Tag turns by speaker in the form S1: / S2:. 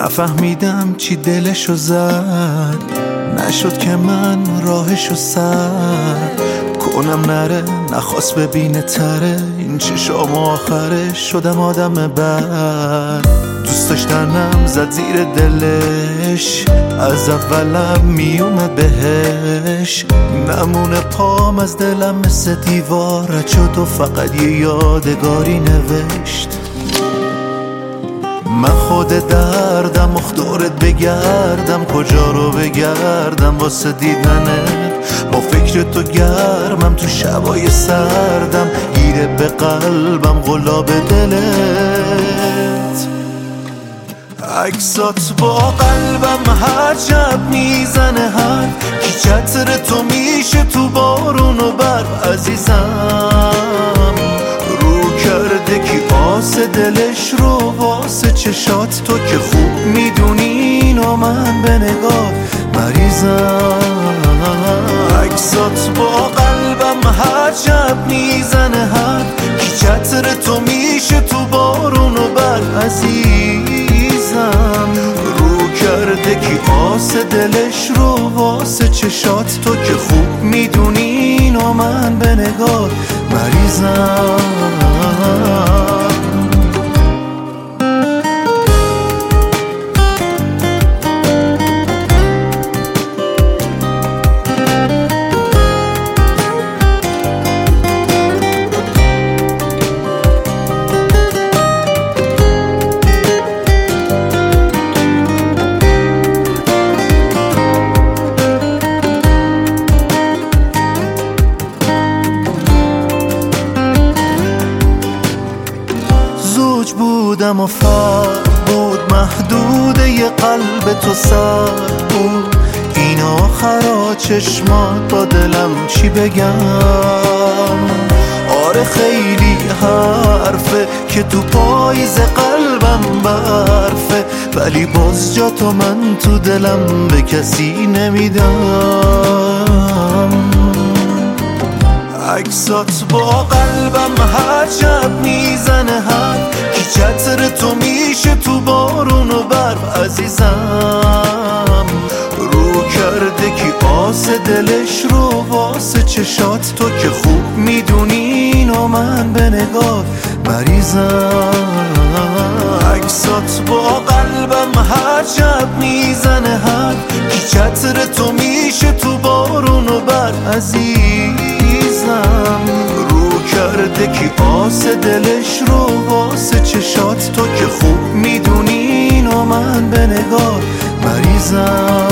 S1: نفهمیدم چی دلشو زد، نشد که من راهشو سد کنم نره، نخواست ببینه تره این چشام آخرش شدم آدم بد. دوست داشتنم زد زیر دلش، از اولم میومد بهش، نمونه پام از دلم مثل دیوار رد شد و فقط یه یادگاری نوشت. من خود دردم مخدورت بگردم، کجا رو بگردم واسه دیدنت، با فکر تو گرمم تو شبای سردم، گیره به قلبم غلاب دلت. عکسات با قلبم هر شب میزنه حرف، کی چتر تو میشه تو بارون و برف. عزیزم رو کرده کی آس دلش رو واسه چشات، تو که خوب میدونی اینو من به نگاه مریضم. عکسات با قلبم هر شب میزنه حرف، کی چتر تو میشه تو بارون و برف. عزیزم رو کرده کی آس دلش رو واسه چشات، تو که خوب میدونی اینو من به نگاه مریضم. بودم و فرق بود، محدود یه قلب تو سر بود، این آخرا چشمات با دلم چی بگم. آره خیلی حرفه که تو پاییز قلبم برفه، ولی باز جا تو من تو دلم به کسی نمیدم. عکسات با قلبم هر شب میزنه حرف، کی چتر تو میشه تو بارون و برف. عزیزم رو کرده کی آس دلش رو واسه چشات، تو که خوب میدونی اینو من به نگاه مریضم. عکسات با قلبم هر شب میزنه حرف، کی چتر تو میشه تو بارون و برف. عزیزم رو کرده کی آس دلش رو واسه چشات، تو که خوب میدونی اینو من به نگاه مریضم.